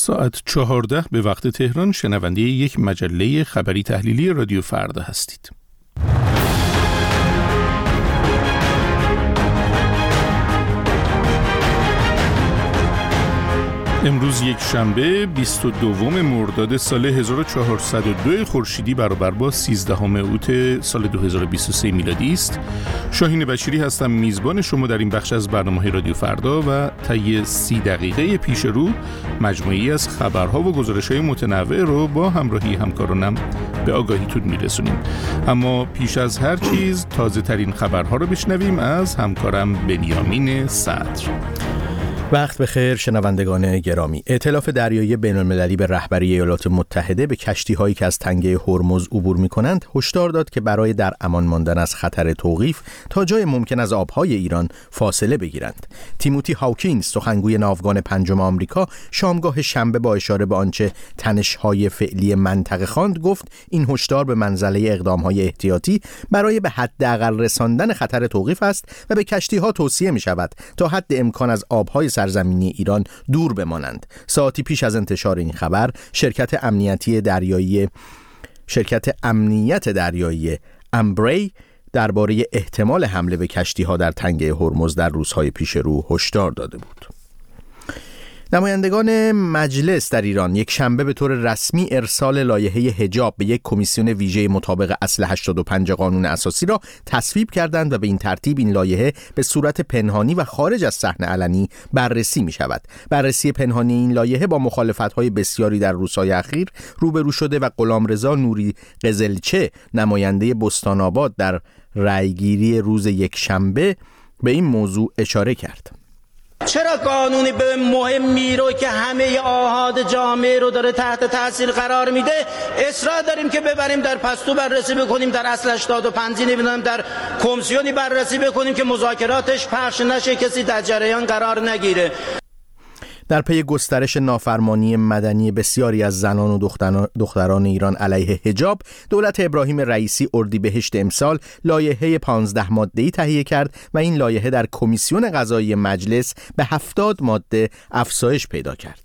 ساعت 14 به وقت تهران شنونده یک مجله خبری تحلیلی رادیو فردا هستید. امروز یک شنبه 22 مرداد سال 1402 خورشیدی برابر با 13 اوت سال 2023 میلادی است. شاهین بشیری هستم، میزبان شما در این بخش از برنامه رادیو فردا و طی 30 دقیقه پیش رو مجموعی از خبرها و گزارش‌های متنوع رو با همراهی همکارانم به آگاهیتون میرسونیم. اما پیش از هر چیز تازه ترین خبرها رو بشنویم از همکارم بنیامین صدر. وقت بخیر شنوندگان گرامی. ائتلاف دریایی بین‌المللی به رهبری ایالات متحده به کشتی‌هایی که از تنگه هرمز عبور می‌کنند هشدار داد که برای در امان ماندن از خطر توقیف تا جای ممکن از آب‌های ایران فاصله بگیرند. تیموتی هاوکینز، سخنگوی ناوگان پنجم آمریکا، شامگاه شنبه با اشاره به آنچه تنش‌های فعلی منطقه خواند گفت این هشدار به منزله اقدام‌های احتیاطی برای به حداقل رساندن خطر توقیف است و به کشتی‌ها توصیه می‌شود تا حد امکان از آب‌های سرزمینی ایران دور بمانند. ساعتی پیش از انتشار این خبر شرکت امنیت دریایی امبری درباره احتمال حمله به کشتی‌ها در تنگه هرمز در روزهای پیش رو هشدار داده بود. نمایندگان مجلس در ایران یک شنبه به طور رسمی ارسال لایحه حجاب به یک کمیسیون ویژه مطابق اصل 85 قانون اساسی را تصویب کردند و به این ترتیب این لایحه به صورت پنهانی و خارج از صحن علنی بررسی می شود. بررسی پنهانی این لایحه با مخالفت‌های بسیاری در روزهای اخیر روبرو شده و غلامرضا نوری قزلچه، نماینده بستان آباد، در رأیگیری روز یک شنبه به این موضوع اشاره کرد. چرا قانونی به مهمی رو که همه آحاد جامعه رو داره تحت تاثیر قرار میده اصرار داریم که ببریم در پستو بررسی بکنیم، در اصل 85 نمیدونم در کمیسیونی بررسی بکنیم که مذاکراتش پخش نشه، کسی در جریان قرار نگیره؟ در پی گسترش نافرمانی مدنی بسیاری از زنان و دختران ایران علیه حجاب، دولت ابراهیم رئیسی اردیبهشت امسال لایحه 15 ماده‌ای تهیه کرد و این لایحه در کمیسیون قضایی مجلس به 70 ماده افزایش پیدا کرد.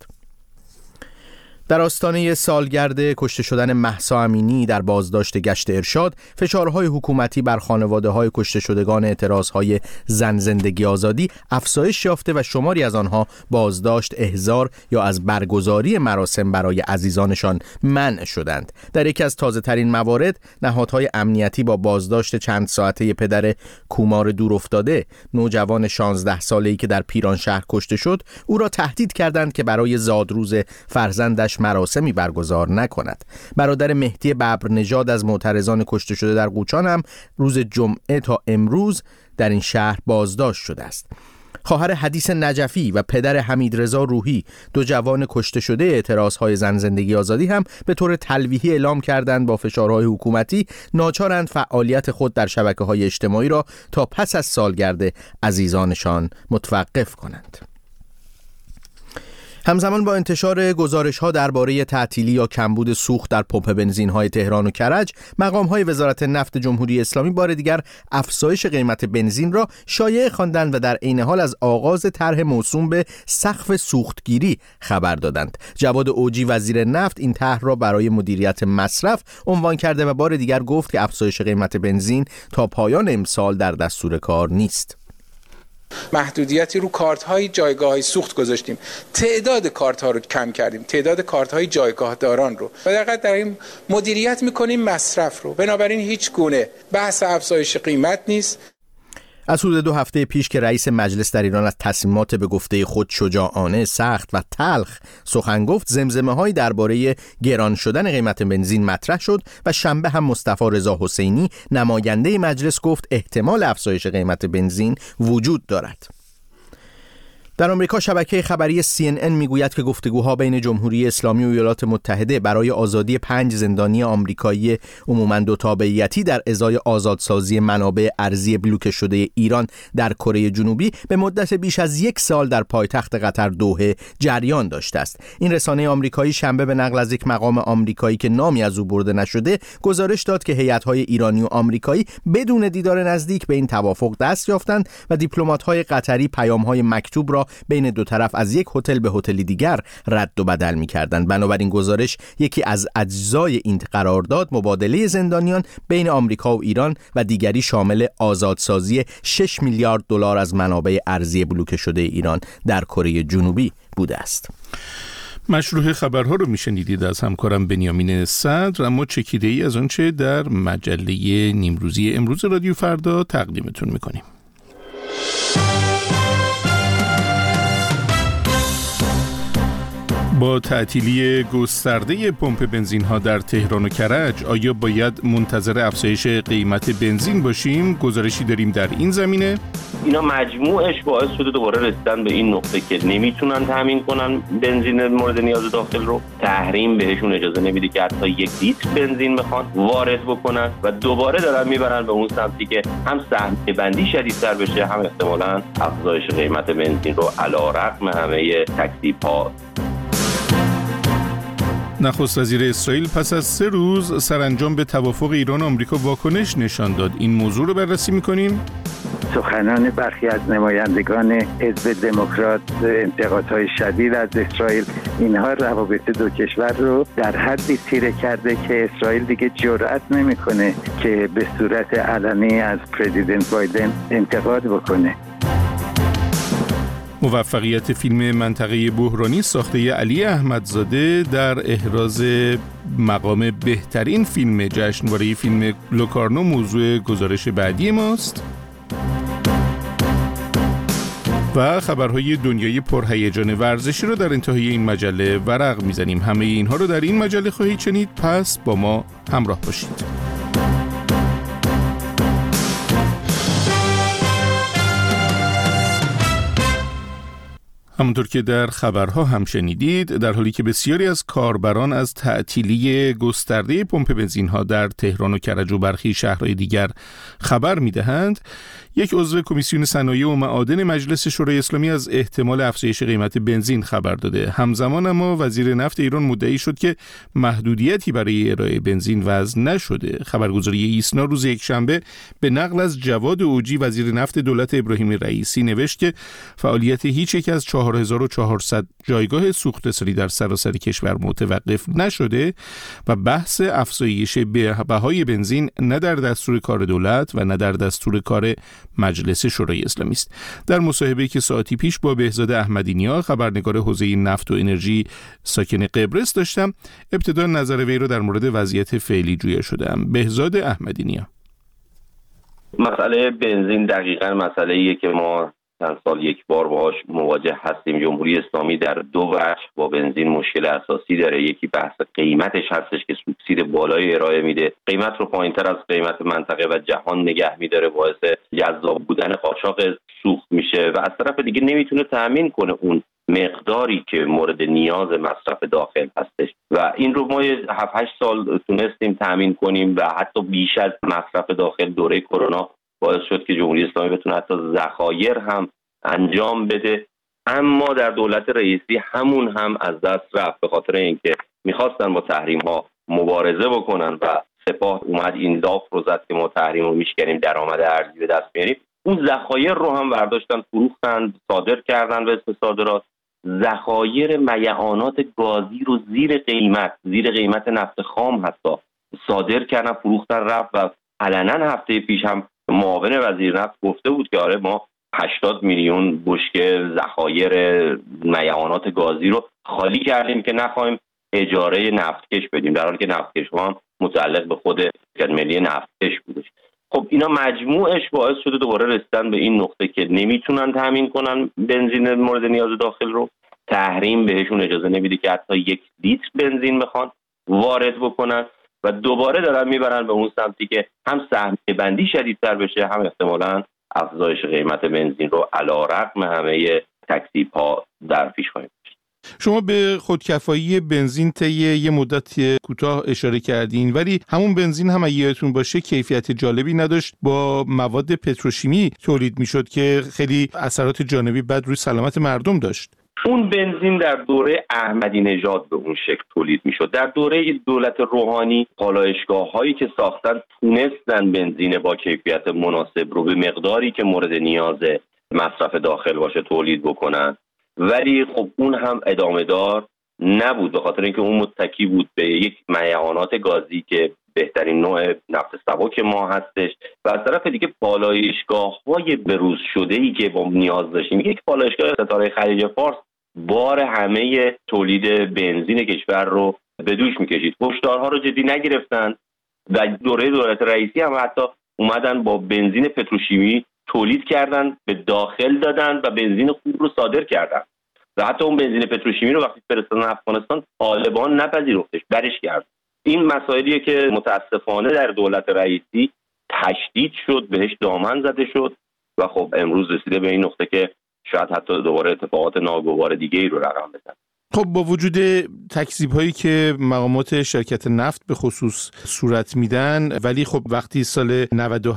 در آستانه سالگرد کشته شدن مهسا امینی در بازداشت گشت ارشاد، فشارهای حکومتی بر خانواده‌های کشته شدگان اعتراضهای زن زندگی آزادی افزایش یافته و شماری از آنها بازداشت، احضار یا از برگزاری مراسم برای عزیزانشان منع شدند. در یکی از تازه‌ترین موارد، نهادهای امنیتی با بازداشت چند ساعته پدر کومار دورافتاده، نوجوان 16 ساله‌ای که در پیرانشهر کشته شد، او را تهدید کردند که برای زادروز فرزندش مراسمی برگزار نکند. برادر مهدی ببرنژاد از معترضان کشته شده در قوچان هم روز جمعه تا امروز در این شهر بازداشت شده است. خواهر حدیث نجفی و پدر حمیدرضا روحی، دو جوان کشته شده اعتراضهای زن زندگی آزادی، هم به طور تلویحی اعلام کردند با فشارهای حکومتی ناچارند فعالیت خود در شبکه‌های اجتماعی را تا پس از سالگرد عزیزانشان متوقف کنند. همزمان با انتشار گزارش‌ها درباره تعطیلی یا کمبود سوخت در پمپ بنزین‌های تهران و کرج، مقام‌های وزارت نفت جمهوری اسلامی بار دیگر افزایش قیمت بنزین را شایعه خواندند و در عین حال از آغاز طرح موسوم به سقف سوختگیری خبر دادند. جواد اوجی وزیر نفت این طرح را برای مدیریت مصرف عنوان کرده و بار دیگر گفت که افزایش قیمت بنزین تا پایان امسال در دستور کار نیست. محدودیتی رو کارت‌های جایگاه‌های سوخت گذاشتیم، تعداد کارت‌ها رو کم کردیم، تعداد کارت‌های جایگاه داران رو و در این مدیریت می‌کنیم مصرف رو. بنابراین هیچ گونه بحث افزایش قیمت نیست. از حدود 2 هفته پیش که رئیس مجلس در ایران از تصمیمات به گفته خود شجاعانه، سخت و تلخ سخن گفت، زمزمه‌هایی درباره گران شدن قیمت بنزین مطرح شد و شنبه هم مصطفی رضا حسینی، نماینده مجلس، گفت احتمال افزایش قیمت بنزین وجود دارد. در آمریکا شبکه خبری CNN میگوید که گفتگوها بین جمهوری اسلامی و ایالات متحده برای آزادی 5 زندانی آمریکایی عموماً دو تابعیتی در ازای آزادسازی منابع ارضی بلوکه شده ایران در کره جنوبی به مدت بیش از 1 سال در پایتخت قطر دوحه جریان داشته است. این رسانه آمریکایی شنبه به نقل از یک مقام آمریکایی که نامی از او برده نشده گزارش داد که هیئت‌های ایرانی و آمریکایی بدون دیدار نزدیک به این توافق دست یافتند و دیپلمات‌های قطری پیام‌های مکتوب را ها بین دو طرف از یک هتل به هتل دیگر رد و بدل می‌کردند. بنابراین گزارش یکی از اجزای این قرارداد مبادله زندانیان بین آمریکا و ایران و دیگری شامل آزادسازی 6 میلیارد دلار از منابع ارزی بلوکه شده ایران در کره جنوبی بوده است. مشروح خبرها رو میشنیدید از همکارم بنیامین صدر، اما چکیده ای از آنچه در مجله نیمروزی امروز رادیو فردا تقدیمتون میکنیم. با تعطیلی گسترده پمپ بنزین ها در تهران و کرج، آیا باید منتظر افزایش قیمت بنزین باشیم؟ گزارشی داریم در این زمینه. اینا مجموعش باعث شده دوباره رسیدن به این نقطه که نمیتونن تامین کنن بنزین مورد نیاز داخل رو. تحریم بهشون اجازه نمیده که حتی 1 لیتر بنزین بخوان وارد بکنن و دوباره دارن میبرن به اون سمتی که هم سهمیه بندی شدیدتر بشه، هم احتمالاً افزایش قیمت بنزین رو علیرغم همه تکلیف‌ها. نخست وزیر اسرائیل پس از 3 روز سرانجام به توافق ایران و آمریکا واکنش نشان داد. این موضوع رو بررسی می‌کنیم. سخنان برخی از نمایندگان حزب دموکرات انتقادهای شدید از اسرائیل، اینها روابط دو کشور رو در حدی تیره کرده که اسرائیل دیگه جرئت نمی‌کنه که به صورت علنی از پرزیدنت بایدن انتقاد بکنه. موفقیت فیلم منطقه بحرانی ساخته علی احمدزاده در احراز مقام بهترین فیلم جشنواره فیلم لوکارنو موضوع گزارش بعدی ماست. و خبرهای دنیای پرهیجان ورزشی رو در انتهای این مجله ورق میزنیم. همه اینها رو در این مجله خواهید شنید، پس با ما همراه باشید. همونطور که در خبرها هم شنیدید، در حالی که بسیاری از کاربران از تعطیلی گسترده پمپ بنزین‌ها در تهران و کرج و برخی شهرهای دیگر خبر می‌دهند، یک عضو کمیسیون صنایع و معادن مجلس شورای اسلامی از احتمال افزایش قیمت بنزین خبر داده. همزمان اما وزیر نفت ایران مدعی شد که محدودیتی برای ارائه بنزین وضع نشده. خبرگزاری ایسنا روز یکشنبه به نقل از جواد اوجی وزیر نفت دولت ابراهیم رئیسی نوشت که فعالیت هیچ یک از 4400 جایگاه سوخت‌رسانی در سراسر کشور متوقف نشده و بحث افزایش بهای بنزین نه در دستور کار دولت و نه در دستور کار مجلس شورای اسلامی است. در مصاحبه‌ای که ساعتی پیش با بهزاد احمدی‌نیا خبرنگار حوزه نفت و انرژی ساکن قبرس داشتم، ابتدا نظر وی را در مورد وضعیت فعلی جویا شدم. بهزاد احمدی‌نیا: مسئله بنزین دقیقاً مسئله‌ایه که ما چند سال یک بار باهاش مواجه هستیم. جمهوری اسلامی در 2 وجه با بنزین مشکل اساسی داره. یکی بحث قیمتش هستش که سوبسید بالای ارائه میده، قیمت رو پایینتر از قیمت منطقه و جهان نگه میداره، باعث جذاب بودن قاچاق سوخت میشه و از طرف دیگه نمیتونه تأمین کنه اون مقداری که مورد نیاز مصرف داخل هستش و این رو ما 7-8 سال تونستیم تأمین کنیم و حتی بیش از مصرف داخل دوره کرونا باعث شد که جمهوری اسلامی بتونه حتی ذخایر هم انجام بده. اما در دولت رئیسی همون هم از دست رفت به خاطر اینکه میخواستن با تحریم ها مبارزه بکنن و سپاه اومد این لاف رو زد که ما تحریم رو میشکنیم، درآمد ارزی به دست میاریم. اون ذخایر رو هم برداشتن فروختن، صادر کردن به اسم صادرات. ذخایر میعانات گازی رو زیر قیمت نفت خام حتی صادر کردن، فروختن، رفت و علنا هفته پیش هم معاون وزیر نفت گفته بود که آره ما 80 میلیون بشکه ذخایر میعانات گازی رو خالی کردیم که نخواهیم اجاره نفتکش بدیم، در حالی که نفتکش هم متعلق به خود شرکت ملی نفتکش بودش. خب اینا مجموعش باعث شده دوباره رسیدن به این نقطه که نمیتونن تامین کنن بنزین مورد نیاز داخل رو. تحریم بهشون اجازه نمیده که حتی 1 لیتر بنزین بخوان وارد بکنن و دوباره دارن میبرن به اون سمتی که هم سهمیه بندی شدیدتر بشه، هم احتمالاً افزایش قیمت بنزین رو علیرغم همه تکلیف‌ها در پیش خواهیم داشت. شما به خودکفایی بنزین طی یه مدت کوتاه اشاره کردین، ولی همون بنزین هم اگه یادتون باشه کیفیت جالبی نداشت، با مواد پتروشیمی تولید میشد که خیلی اثرات جانبی بد روی سلامت مردم داشت. اون بنزین در دوره احمدی نژاد به اون شکل تولید میشد. در دوره دولت روحانی پالایشگاه‌هایی که ساختن تونستن بنزین با کیفیت مناسب رو به مقداری که مورد نیاز مصرف داخل باشه تولید بکنن، ولی خب اون هم ادامه دار نبود به خاطر اینکه اون متکی بود به یک میعانات گازی که بهترین نوع نفت سبک ما هستش و از طرف دیگه پالایشگاه‌های بروز شده‌ای که ما نیاز داشتیم. یک پالایشگاه ستاره خلیج فارس بار همه تولید بنزین کشور رو به دوش میکشید. هشدارها رو جدی نگرفتن و دوره دولت رئیسی هم حتی اومدن با بنزین پتروشیمی تولید کردن، به داخل دادن و بنزین خوب رو صادر کردن و حتی اون بنزین پتروشیمی رو وقتی فرستادن افغانستان طالبان نپذیرفتش، برش کرد. این مسائلیه که متاسفانه در دولت رئیسی تشدید شد، بهش دامن زده شد و خب امروز رسیده به این نقطه که شاید حتی دوباره اتفاقات ناگوار دیگه ای رو رقم بزنه. خب با وجود تکذیب هایی که مقامات شرکت نفت به خصوص صورت میدن، ولی خب وقتی سال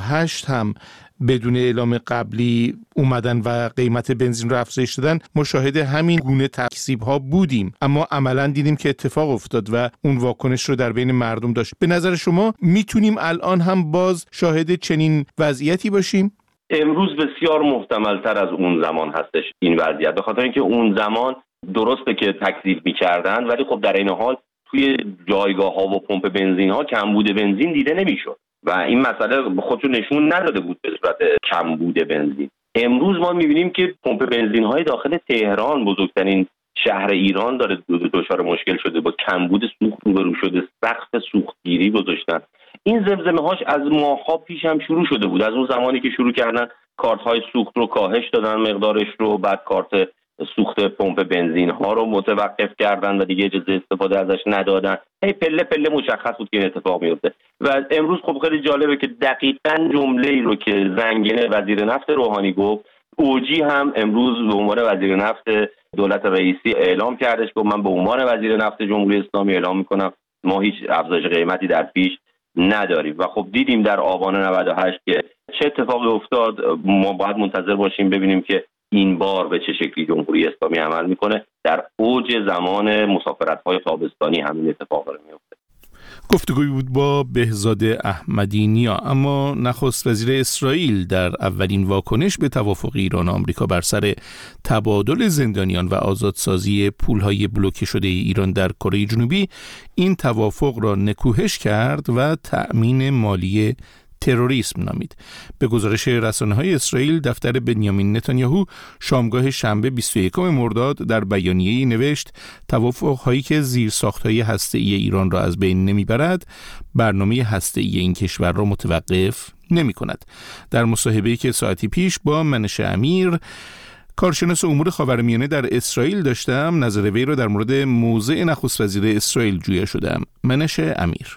98 هم بدون اعلام قبلی اومدن و قیمت بنزین رو افزایش دادن، مشاهد همین گونه تکذیب ها بودیم، اما عملا دیدیم که اتفاق افتاد و اون واکنش رو در بین مردم داشت. به نظر شما میتونیم الان هم باز شاهد چنین وضعیتی باشیم؟ امروز بسیار محتمل‌تر از اون زمان هستش این وضعیت، به خاطر اینکه اون زمان درسته که تکذیب می‌کردن ولی خب در این حال توی جایگاه‌ها و پمپ بنزین‌ها کمبود بنزین دیده نمی‌شد و این مسئله خودشو نشون نداده بود به صورت کمبود بنزین. امروز ما می‌بینیم که پمپ بنزین‌های داخل تهران، بزرگترین شهر ایران، داره دچار مشکل شده، با کمبود سوخت روبرو شده، سقف سوختگیری گذاشتن. این زمزمه‌هاش از ماه‌ها پیش هم شروع شده بود، از اون زمانی که شروع کردن کارت‌های سوخت رو کاهش دادن مقدارش رو، بعد کارت سوخت پمپ بنزین ها رو متوقف کردن و دیگه اجازه استفاده ازش ندادن. پله پله مشخص بود که این اتفاق میفته و امروز خب خیلی جالبه که دقیقاً جمله‌ای رو که زنگنه وزیر نفت روحانی گفت، اوجی هم امروز به عنوان وزیر نفت دولت رئیسی اعلام کردش که من به عنوان وزیر نفت جمهوری اسلامی اعلام میکنم ما هیچ افزایش قیمتی در پیش نداریم و خب دیدیم در آبان 98 که چه اتفاقی افتاد. ما باید منتظر باشیم ببینیم که این بار به چه شکلی جمهوری اسلامی عمل میکنه. در اوج زمان مسافرت‌های تابستانی همین اتفاق داره میفته. گفتگوی بود با بهزاد احمدی نیا. اما نخست وزیر اسرائیل در اولین واکنش به توافق ایران و آمریکا بر سر تبادل زندانیان و آزادسازی پولهای بلوکه شده ایران در کره جنوبی این توافق را نکوهش کرد و تأمین مالی تروریسم نامید. به گزارش رسانه‌های اسرائیل، دفتر بنیامین نتانیاهو شامگاه شنبه 21 مرداد در بیانیه‌ای نوشت توافق‌هایی که زیرساخت‌های هسته‌ای ایران را از بین نمیبرد، برنامه هسته‌ای این کشور را متوقف نمی‌کند. در مصاحبه‌ای که ساعتی پیش با منشه امیر، کارشناس امور خاورمیانه در اسرائیل داشتم، نظر وی را در مورد موضع نخست وزیر اسرائیل جویا شدم. منشه امیر: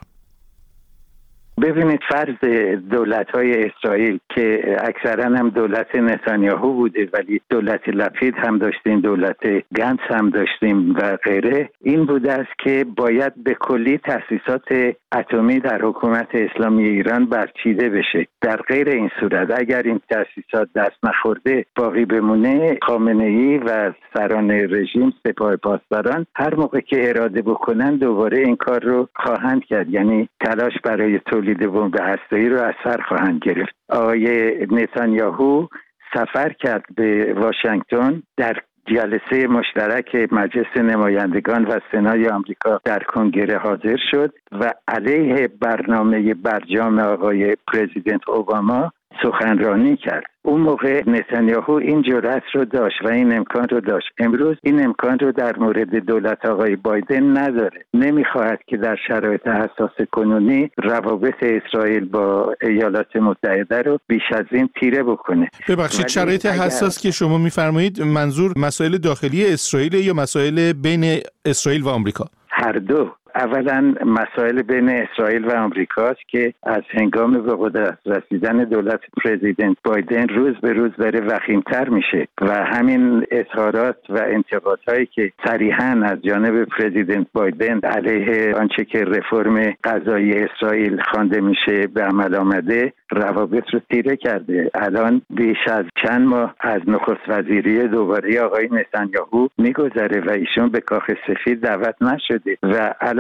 ببینید، فرض دولت‌های اسرائیل که اکثرا هم دولت نتانیاهو بوده ولی دولت لپید هم داشتیم، دولت گنتس هم داشتیم و غیره، این بوده است که باید به کلی تأسیسات اتمی در حکومت اسلامی ایران برچیده بشه. در غیر این صورت اگر این تأسیسات دست نخورده باقی بمونه، خامنه‌ای و سران رژیم، سپاه پاسداران، هر موقع که اراده بکنن دوباره این کار رو خواهند کرد، یعنی تلاش برای تولید بمب هسته‌ای رو از سر خواهند گرفت. آقای نتانیاهو سفر کرد به واشنگتن، در جلسه مشترک مجلس نمایندگان و سنای آمریکا در کنگره حاضر شد و علیه برنامه برجام آقای پرزیدنت اوباما سخنرانی کرد. اون موقع نتانیاهو این جرأت رو داشت و این امکان رو داشت. امروز این امکان رو در مورد دولت آقای بایدن نداره. نمیخواهد که در شرایط حساس کنونی روابط اسرائیل با ایالات متحده رو بیش از این تیره بکنه. ببخشید، شرایط حساس که شما میفرمایید منظور مسائل داخلی اسرائیل یا مسائل بین اسرائیل و آمریکا؟ هر دو. اولا مسائل بین اسرائیل و آمریکاست که از هنگام به قدرت رسیدن دولت پرزیدنت بایدن روز به روز داره وخیم‌تر میشه و همین اظهارات و انتقادهایی که صریحاً از جانب پرزیدنت بایدن علیه آنچه که رفرم قضایی اسرائیل خوانده میشه به عمل آمده، روابط رو تیره کرده. الان بیش از چند ماه از نخست وزیری دوباره آقای نتانیاهو میگذره و ایشون به کاخ سفید دعوت نشده و الان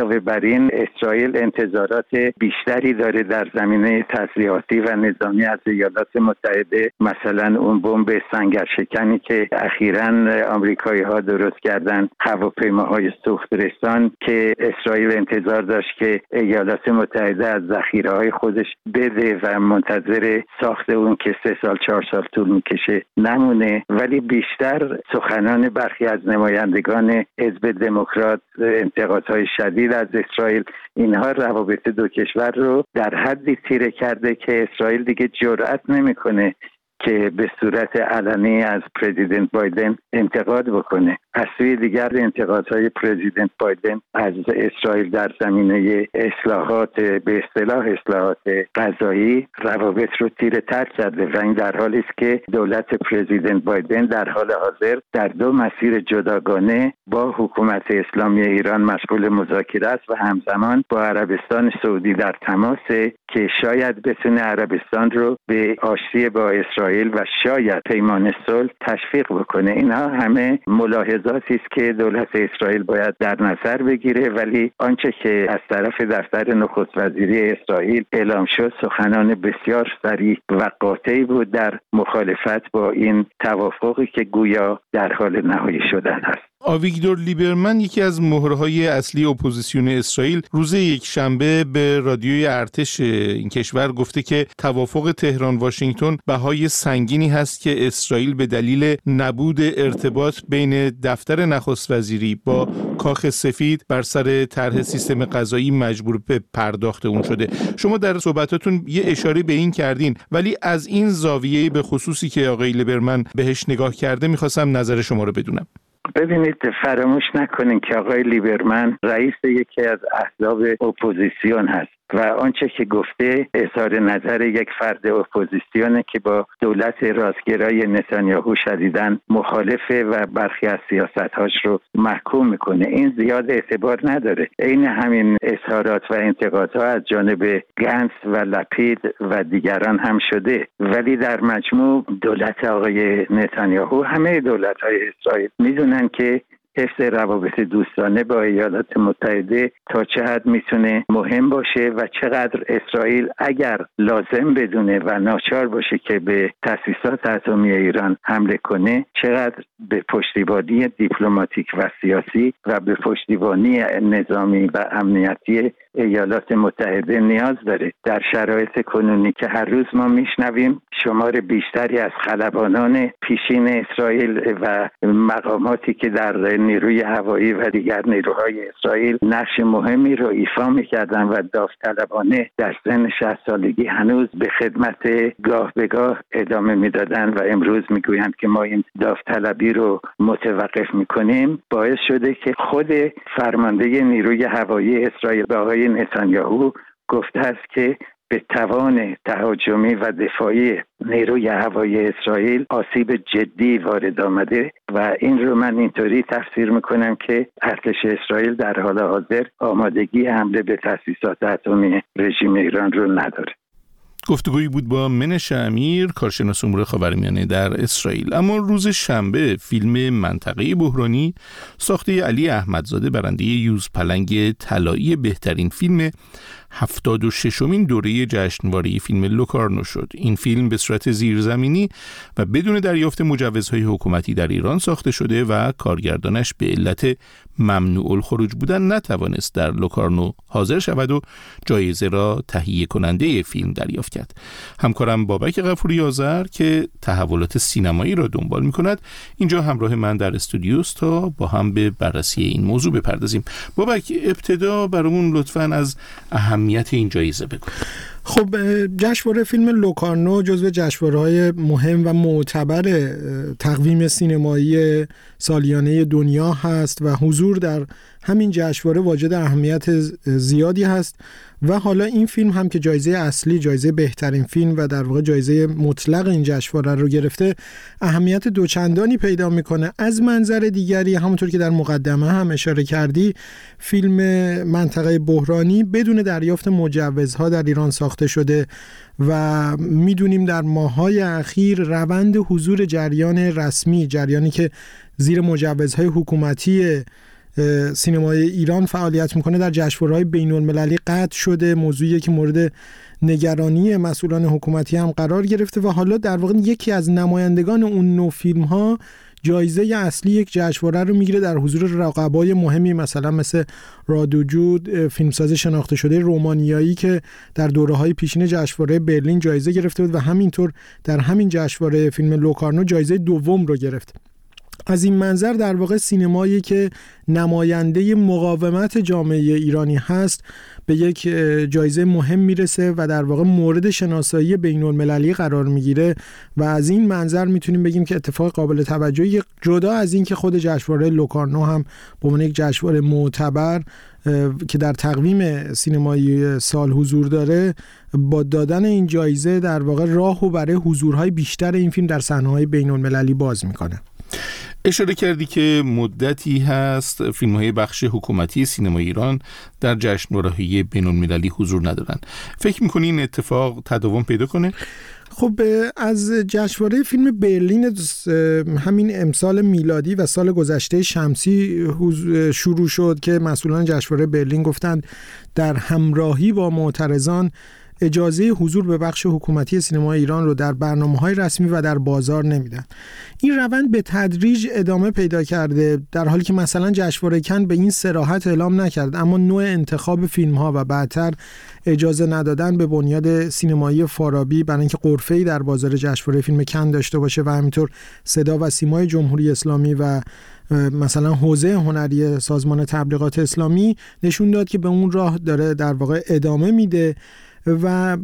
علاوه بر این اسرائیل انتظارات بیشتری داره در زمینه تسلیحاتی و نظامی از ایالات متحده. مثلا اون بمب سنگرشکنی که اخیراً آمریکایی‌ها درست کردن، هواپیماهای سوخترسان که اسرائیل انتظار داشت که ایالات متحده از ذخیره‌های خودش بده و منتظر ساخت اون که 3 سال 4 سال طول میکشه نمونه. ولی بیشتر سخنان برخی از نمایندگان حزب دموکرات انتقادهای شدید از اسرائیل، اینها روابط دو کشور رو در حدی تیره کرده که اسرائیل دیگه جرئت نمیکنه که به صورت علنی از پرزیدنت بایدن انتقاد بکنه. از سوی دیگر انتقادهای پرزیدنت بایدن از اسرائیل در زمینه اصلاحات، به اصطلاح اصلاحات قضایی، روابط رو تیره تر کرده و این در حالی است که دولت پرزیدنت بایدن در حال حاضر در 2 مسیر جداگانه با حکومت اسلامی ایران مشغول مذاکره است و همزمان با عربستان سعودی در تماسه که شاید بتونه عربستان رو به آشتی با اسرائیل و شاید پیمان صلح تشویق بکنه. اینها همه ملاحظاتی است که دولت اسرائیل باید در نظر بگیره، ولی آنچه که از طرف دفتر نخست وزیری اسرائیل اعلام شد سخنان بسیار صریح و قاطعی بود در مخالفت با این توافقی که گویا در حال نهایی شدن است. آویگدور لیبرمن، یکی از مهرهای اصلی اپوزیسیون اسرائیل، روز یکشنبه به رادیوی ارتش این کشور گفته که توافق تهران واشنگتن بهای سنگینی هست که اسرائیل به دلیل نبود ارتباط بین دفتر نخست وزیری با کاخ سفید بر سر طرح سیستم قضایی مجبور به پرداخت اون شده. شما در صحبتاتون یه اشاره به این کردین، ولی از این زاویه به خصوصی که آقای لیبرمن بهش نگاه کرده می‌خواستم نظر شما رو بدونم. ببینید، فراموش نکنین که آقای لیبرمن رئیس یکی از احزاب اپوزیسیون هست و آنچه که گفته اظهار نظر یک فرد اپوزیسیونه که با دولت راستگرای نتانیاهو شدیداً مخالفه و برخی از سیاست‌هاش رو محکوم میکنه. این زیاد اعتبار نداره. عین همین اظهارات و انتقادها از جانب گنس و لپید و دیگران هم شده، ولی در مجموع دولت آقای نتانیاهو، همه دولت‌های اسرائیل میدونن که حفظ روابط دوستانه با ایالات متحده تا چه حد میتونه مهم باشه و چقدر اسرائیل اگر لازم بدونه و ناچار باشه که به تأسیسات اتمی ایران حمله کنه، چقدر به پشتیبانی دیپلماتیک و سیاسی و به پشتیبانی نظامی و امنیتی ایالات متحده نیاز داره. در شرایط کنونی که هر روز ما میشنویم شمار بیشتری از خلبانان پیشین اسرائیل و مقاماتی که در نیروی هوایی و دیگر نیروهای اسرائیل نقش مهمی رو ایفا میکردن و داوطلبانه در سن 60 سالگی هنوز به خدمت گاه به گاه ادامه میدادن و امروز میگویند که ما این داوطلبی رو متوقف میکنیم، باعث شده که خود فرمانده نیروی هوایی اسرائیل به آقای نتانیاهو گفته است که به توان تهاجمی و دفاعی نیروی هوایی اسرائیل آسیب جدی وارد آمده و این رو من اینطوری تفسیر میکنم که ارتش اسرائیل در حال حاضر آمادگی حمله به تأسیسات اتمی رژیم ایران رو نداره. گفتگویی بود با منش امیر، کارشناس امور خاورمیانه در اسرائیل. اما روز شنبه فیلم منطقه بحرانی ساخته علی احمدزاده برنده یوزپلنگ طلایی بهترین فیلم 76مین دوره جشنواره فیلم لوکارنو شد. این فیلم به صورت زیرزمینی و بدون دریافت مجوزهای حکومتی در ایران ساخته شده و کارگردانش به علت ممنوع الخروج بودن نتوانست در لوکارنو حاضر شود و جایزه را تهیه کننده فیلم دریافت کرد. همکارم بابک غفوری آذر که تحولات سینمایی را دنبال می‌کند اینجا همراه من در استودیوست تا با هم به بررسی این موضوع بپردازیم. بابک، ابتدا برامون لطفاً از اهمیت این جایزه بگو. خب، جشنواره فیلم لوکارنو جزو جشنواره‌های مهم و معتبر تقویم سینمایی سالیانه دنیا هست و حضور در همین جشنواره واجد اهمیت زیادی هست و حالا این فیلم هم که جایزه اصلی، جایزه بهترین فیلم و در واقع جایزه مطلق این جشنواره رو گرفته، اهمیت دوچندانی پیدا میکنه. از منظر دیگری، همونطور که در مقدمه هم اشاره کردی، فیلم منطقه بحرانی بدون دریافت مجوزها در ایران ساخته شده و میدونیم در ماه‌های اخیر روند حضور جریان رسمی، جریانی که زیر مجوزهای حکومتی سینمای ایران فعالیت میکنه در جشنواره‌های بین‌المللی قطع شده، موضوعی که مورد نگرانی مسئولان حکومتی هم قرار گرفته و حالا در واقع یکی از نمایندگان اون نوع فیلم‌ها جایزه اصلی یک جشنواره رو میگیره در حضور رقبای مهمی مثلا مثل رادوجود، فیلمساز شناخته شده رومانیایی که در دوره‌های پیشین جشنواره برلین جایزه گرفته بود و همینطور در همین جشنواره فیلم لوکارنو جایزه دوم رو گرفت. از این منظر در واقع سینمایی که نماینده مقاومت جامعه ایرانی هست به یک جایزه مهم میرسه و در واقع مورد شناسایی بین‌المللی قرار میگیره و از این منظر میتونیم بگیم که اتفاق قابل توجهی، جدا از این که خود جشنواره لوکارنو هم به عنوان یک جشنواره معتبر که در تقویم سینمایی سال حضور داره، با دادن این جایزه در واقع راهو برای حضورهای بیشتر این فیلم در صحنه‌های بین‌المللی باز میکنه. اشاره کردی که مدتی هست فیلم‌های بخش حکومتی سینمای ایران در جشنواره‌های بین‌المللی حضور ندارن. فکر می‌کنی این اتفاق تداوم پیدا کنه؟ خب از جشنواره فیلم برلین همین امسال میلادی و سال گذشته شمسی شروع شد که مسئولان جشنواره برلین گفتند در همراهی با معترضان اجازه حضور به بخش حکومتی سینمای ایران رو در برنامه‌های رسمی و در بازار نمیدن. این روند به تدریج ادامه پیدا کرده، در حالی که مثلا جشنواره کن به این صراحت اعلام نکرد، اما نوع انتخاب فیلم‌ها و بعدتر اجازه ندادن به بنیاد سینمایی فارابی برای اینکه غرفه‌ای در بازار جشنواره فیلم کن داشته باشه و همینطور صدا و سیمای جمهوری اسلامی و مثلا حوزه هنری سازمان تبلیغات اسلامی نشون داد که به اون راه داره در واقع ادامه میده و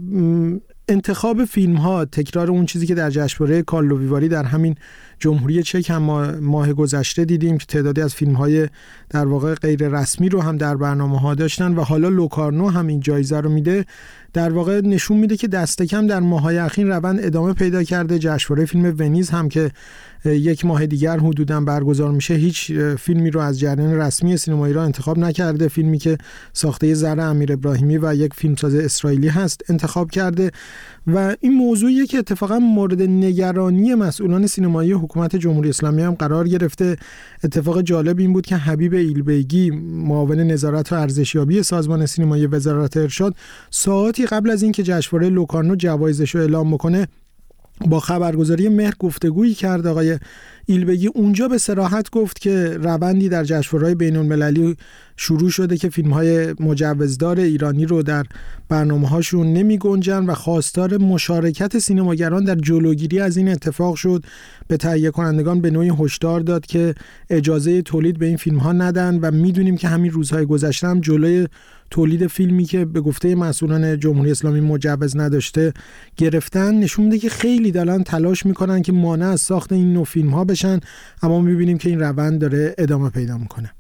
انتخاب فیلم ها تکرار اون چیزی که در جشنواره کارلو ویواری در همین جمهوری چک هم ماه گذشته دیدیم که تعدادی از فیلم های در واقع غیر رسمی رو هم در برنامه ها داشتن و حالا لوکارنو هم این جایزه رو میده، در واقع نشون میده که دست کم در ماه‌های اخیر روند ادامه پیدا کرده. جشنواره فیلم ونیز هم که یک ماه دیگر حدوداً برگزار میشه هیچ فیلمی رو از جریان رسمی سینما ایران انتخاب نکرده، فیلمی که ساخته زره امیر ابراهیمی و یک فیلمساز اسرائیلی هست انتخاب کرده و این موضوعیه که اتفاقا مورد نگرانی مسئولان سینمایی حکومت جمهوری اسلامی هم قرار گرفته. اتفاق جالب این بود که حبیب ایلبیگی معاون نظارت و ارزشیابی سازمان سینمایی وزارت ارشاد ساعاتی قبل از اینکه جشنواره لوکارنو جوایزش رو اعلام بکنه با خبرگزاری مهر گفتگویی کرد. آقای ایلبگی اونجا به صراحت گفت که روندی در جشنواره‌های بین‌المللی شروع شده که فیلم‌های مجوزدار ایرانی رو در برنامه‌هاشون نمی‌گنجن و خواستار مشارکت سینماگران در جلوگیری از این اتفاق شد. به تهیه کنندگان به نوعی هشدار داد که اجازه تولید به این فیلم‌ها ندن و می‌دونیم که همین روزهای گذشته هم جلوی تولید فیلمی که به گفته مسئولان جمهوری اسلامی مجوز نداشته گرفتن. نشون میده که خیلی دارن تلاش میکنن که مانع از ساخت این نوع فیلم ها بشن، اما میبینیم که این روند داره ادامه پیدا میکنه.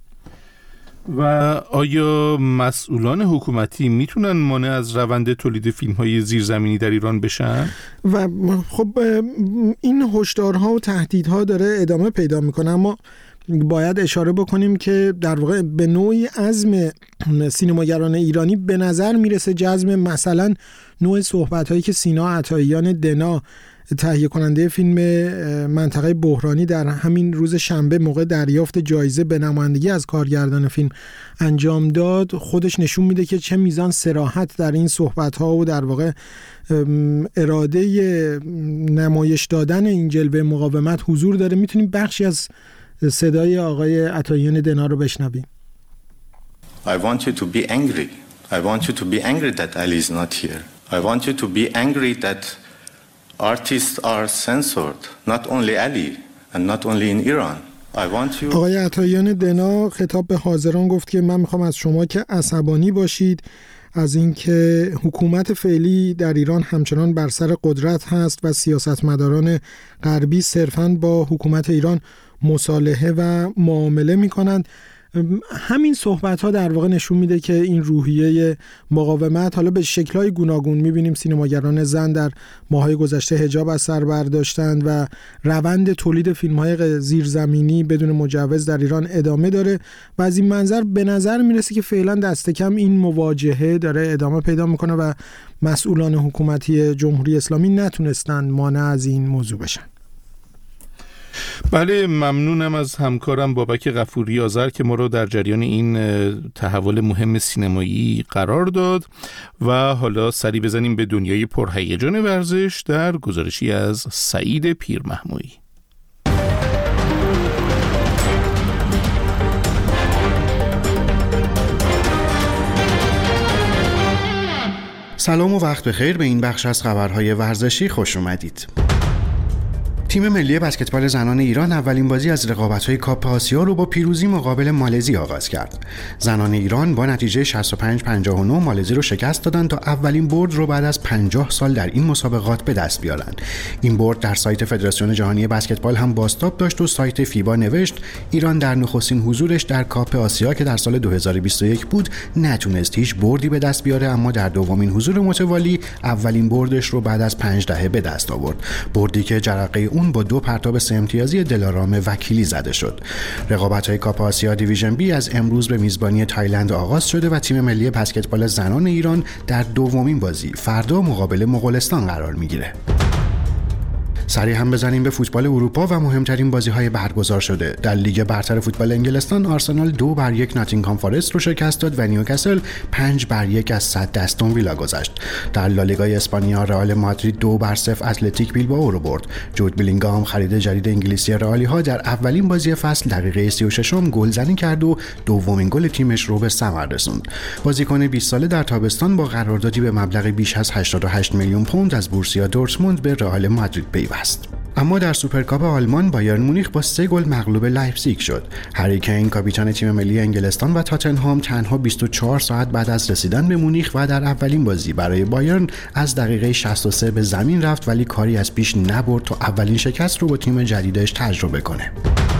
و آیا مسئولان حکومتی میتونن مانع از روند تولید فیلم های زیرزمینی در ایران بشن؟ و خب این هشدارها و تهدیدها داره ادامه پیدا میکنه، اما باید اشاره بکنیم که در واقع به نوعی عزم سینماگران ایرانی به نظر میرسه جزم مثلا نوع صحبت‌هایی که سینا عطاییان دنا تهیه کننده فیلم منطقه بحرانی در همین روز شنبه موقع دریافت جایزه به نمایندگی از کارگردان فیلم انجام داد خودش نشون میده که چه میزان صراحت در این صحبت‌ها و در واقع اراده نمایش دادن این جلوه مقاومت حضور داره. میتونیم بخشی از صدای آقای عطاییان دنا رو بشنویم. I want you to be angry. I want you to be angry that Ali is not here. I want you to be angry that artists are censored, not only Ali and not only in Iran. I want you. آقای عطاییان دنا خطاب به حاضران گفت که من میخوام از شما که عصبانی باشید از اینکه حکومت فعلی در ایران همچنان بر سر قدرت هست و سیاستمداران غربی صرفاً با حکومت ایران مصالحه و معامله میکنند. همین صحبت ها در واقع نشون میده که این روحیه مقاومت حالا به شکل‌های گوناگون میبینیم سینماگران زن در ماهای گذشته حجاب از سر برداشتند و روند تولید فیلم‌های زیرزمینی بدون مجوز در ایران ادامه داره و از این منظر به نظر میرسه که فعلا دست کم این مواجهه داره ادامه پیدا میکنه و مسئولان حکومتی جمهوری اسلامی نتونستن مانع از این موضوع بشن. بله، ممنونم از همکارم بابک غفوری آذر که ما رو در جریان این تحول مهم سینمایی قرار داد و حالا سری بزنیم به دنیای پرهیجان ورزش در گزارشی از سعید پیرمحمودی. سلام و وقت بخیر، به این بخش از خبرهای ورزشی خوش اومدید. تیم ملی بسکتبال زنان ایران اولین بازی از رقابت‌های کاپ آسیا رو با پیروزی مقابل مالزی آغاز کرد. زنان ایران با نتیجه 65-59 مالزی رو شکست دادند تا اولین برد رو بعد از 50 سال در این مسابقات به دست بیارن. این برد در سایت فدراسیون جهانی بسکتبال هم بازتاب داشت و سایت فیبا نوشت ایران در نخستین حضورش در کاپ آسیا که در سال 2021 بود نتونست هیچ بردی به دست بیاره، اما در دومین حضور متوالی اولین بردش رو بعد از 5 دهه به دست آورد. بردی که جرقه اون با 2 پرتاب 3 امتیازی دلارام وکیلی زده شد. رقابت‌های کاپ آسیا دیویژن بی از امروز به میزبانی تایلند آغاز شده و تیم ملی بسکتبال زنان ایران در دومین بازی فردا مقابل مغولستان قرار میگیره. سریع هم بزنیم به فوتبال اروپا و مهمترین بازی‌های برگزار شده. در لیگ برتر فوتبال انگلستان آرسنال 2-1 ناتینگهام فارست رو شکست داد و نیوکاسل 5-1 از صد استون ویلا گذشت. در لالیگای اسپانیا رئال مادرید 2-0 اتلتیک بیلبائو رو برد. جود بلینگهام خرید جدید انگلیسی رئالی‌ها در اولین بازی فصل دقیقه 36م گلزنی کرد و دومین گل تیمش رو به ثمر رسوند. بازیکن 20 ساله در تابستان با قراردادی به مبلغ بیش از 88 میلیون پوند از بورسیا دورتموند به رئال مادرید پیوست. اما در سوپرکاپ آلمان بایرن مونیخ با 3 گل مغلوب لایپزیگ شد. هری کین کاپیتان تیم ملی انگلستان و تاتنهام تنها 24 ساعت بعد از رسیدن به مونیخ و در اولین بازی برای بایرن از دقیقه 63 به زمین رفت، ولی کاری از پیش نبرد تا اولین شکست رو با تیم جدیدش تجربه کنه.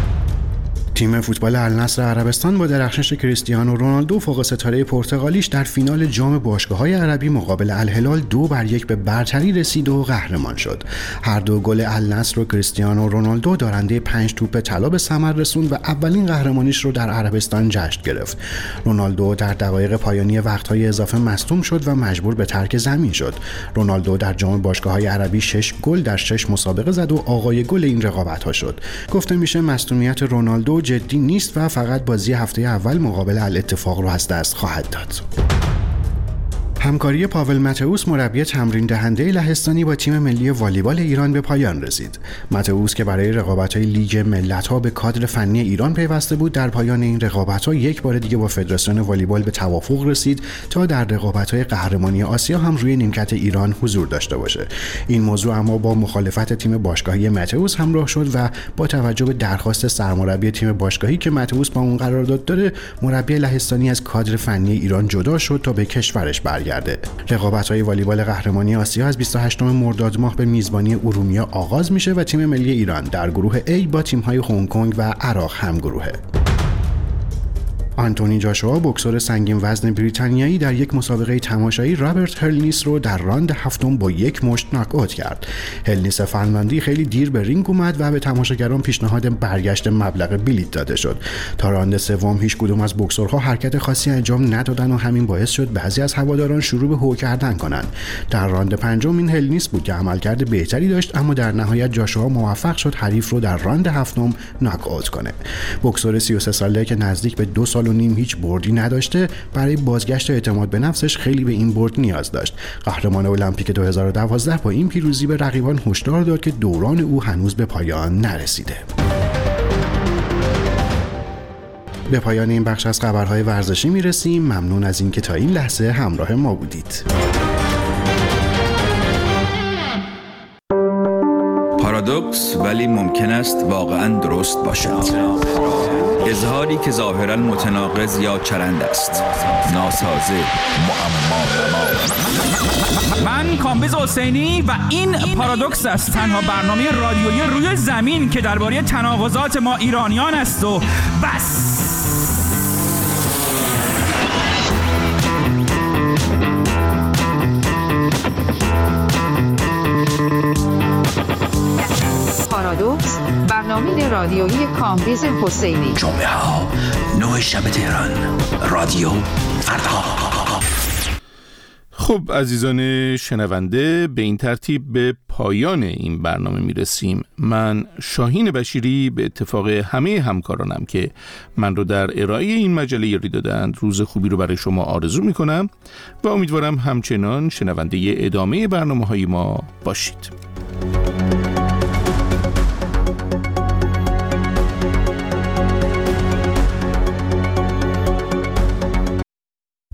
تیم فوتبال النصر عربستان با درخشش کریستیانو رونالدو فوق ستاره پرتغالیش در فینال جام باشگاه‌های عربی مقابل الهلال 2-1 به برتری رسید و قهرمان شد. هر دو گل النصر و کریستیانو رونالدو دارنده 5 توپ طلا به ثمر رسوند و اولین قهرمانیش رو در عربستان جشن گرفت. رونالدو در دقایق پایانی وقت‌های اضافه مصدوم شد و مجبور به ترک زمین شد. رونالدو در جام باشگاه‌های عربی 6 گل در 6 مسابقه زد و آقای گل این رقابت‌ها شد. گفته میشه مصدومیت رونالدو جدی نیست و فقط بازی هفته اول مقابل الاتفاق رو از دست خواهد داد. همکاری پاول ماتئوس مربی تمرین دهنده لهستانی با تیم ملی والیبال ایران به پایان رسید. ماتئوس که برای رقابت‌های لیگ ملت‌ها به کادر فنی ایران پیوسته بود، در پایان این رقابت‌ها یک بار دیگه با فدراسیون والیبال به توافق رسید تا در رقابت‌های قهرمانی آسیا هم روی نیمکت ایران حضور داشته باشه. این موضوع اما با مخالفت تیم باشگاهی ماتئوس همراه شد و با توجه به درخواست سرمربی تیم باشگاهی که ماتئوس با اون قرارداد داره، مربی لهستانی از کادر فنی ایران جدا شد تا به کشورش برگرده. رقابت‌های والیبال قهرمانی آسیا از 28 مرداد ماه به میزبانی ارومیه آغاز میشه و تیم ملی ایران در گروه A با تیم‌های هنگ کنگ و عراق هم گروهه. آنتونی جاشوا بوکسور سنگین وزن بریتانیایی در یک مسابقه تماشایی رابرت هرلنیس رو در راند هفتم با یک مشت ناک اوت کرد. هرلنیس فنلاندی خیلی دیر به رینگ اومد و به تماشاگران پیشنهاد برگشت مبلغ بلیط داده شد. تا راند سوم هیچ کدوم از بوکسورها حرکت خاصی انجام ندادن و همین باعث شد بعضی از هواداران شروع به هو کردن کنن. در راند پنجم این هرلنیس بود که عملکرد بهتری داشت، اما در نهایت جاشوا موفق شد حریف رو در راند هفتم ناک اوت کنه. بوکسور 33 ساله که نزدیک به 2 سال و نیم هیچ بردی نداشته، برای بازگشت اعتماد به نفسش خیلی به این برد نیاز داشت. قهرمان المپیک 2012 با این پیروزی به رقیبان هشدار داد که دوران او هنوز به پایان نرسیده. به پایان این بخش از خبرهای ورزشی میرسیم. ممنون از اینکه تا این لحظه همراه ما بودید. پارادوکس ولی ممکن است واقعاً درست باشد. اظهاری که ظاهراً متناقض یا چرند است. ناسازه، معما. من کامبیز حسینی و این پارادوکس است، تنها برنامه رادیویی روی زمین که درباره تناقضات ما ایرانیان است و بس. پارادوکس، برنامه رادیویی کامبیز حسینی. جمعه ها 9 شب تهران، رادیو فردا. خب عزیزان شنونده، به این ترتیب به پایان این برنامه میرسیم. من شاهین بشیری به اتفاق همه همکارانم که من رو در ارائه این مجله یاری دادند روز خوبی رو برای شما آرزو میکنم و امیدوارم همچنان شنونده ادامه برنامه‌های ما باشید.